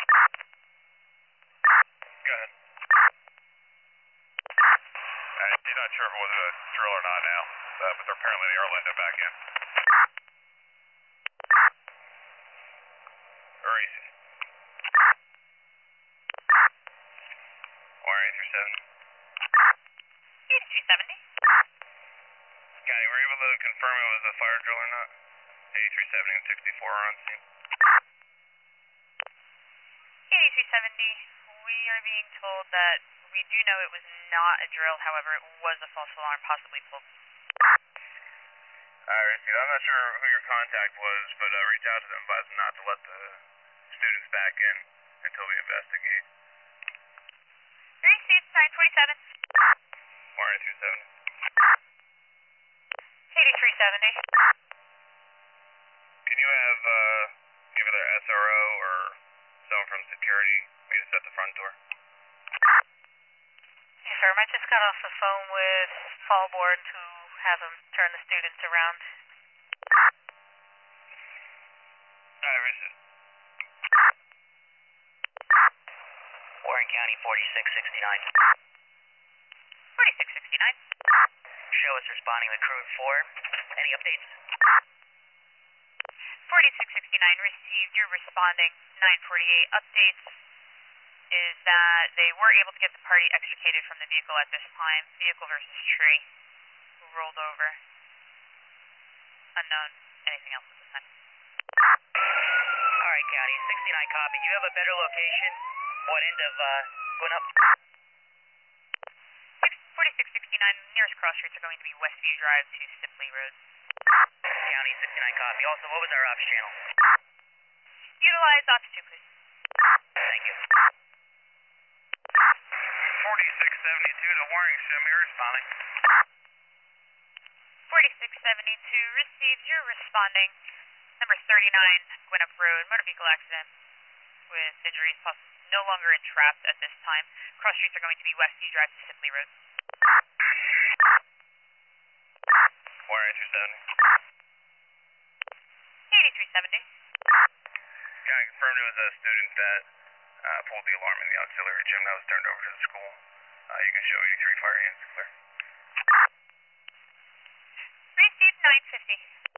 Go ahead. He's not sure if it was a drill or not now, but apparently they are letting it back in. Where is he? Wire 837. 8370. Scotty, were you able to confirm it was a fire drill or not? 8370 and 64 are on scene. 8370, we are being told that we do know it was not a drill, however, it was a false alarm, possibly pulled. Alright, I'm not sure who your contact was, but reach out to them, advise them not to let the students back in until we investigate. 927. Wire 837. 8370. Can you have either their SRO or someone from security meet us at the front door? Yes, sir. I just got off the phone with Fallboard to have them turn the students around. Alright, where's it? Warren County 4669. 4669. Show is responding with crew 4. Any updates? 4669 received. You're responding. 948 updates is that they were able to get the party extricated from the vehicle at this time. Vehicle versus tree. Rolled over. Unknown. Anything else at this time? Alright, County 69 copy. You have a better location? What end of going up? 4669, nearest cross streets are going to be Westview Drive to Sipley Road. County 69 copy. Also, what was our ops channel? Utilize Ops 2, please. Thank you. 4672 to Warring, show me responding. 4672 received. You're responding. Number 39, Gwinnett Road, motor vehicle accident with injuries, no longer entrapped at this time. Cross streets are going to be Westview Drive to Sipley Road. Wire 837. 8370. Yeah, I confirmed it was a student that pulled the alarm in the auxiliary gym that was turned over to the school. You can show 83 fire units clear. Received 950.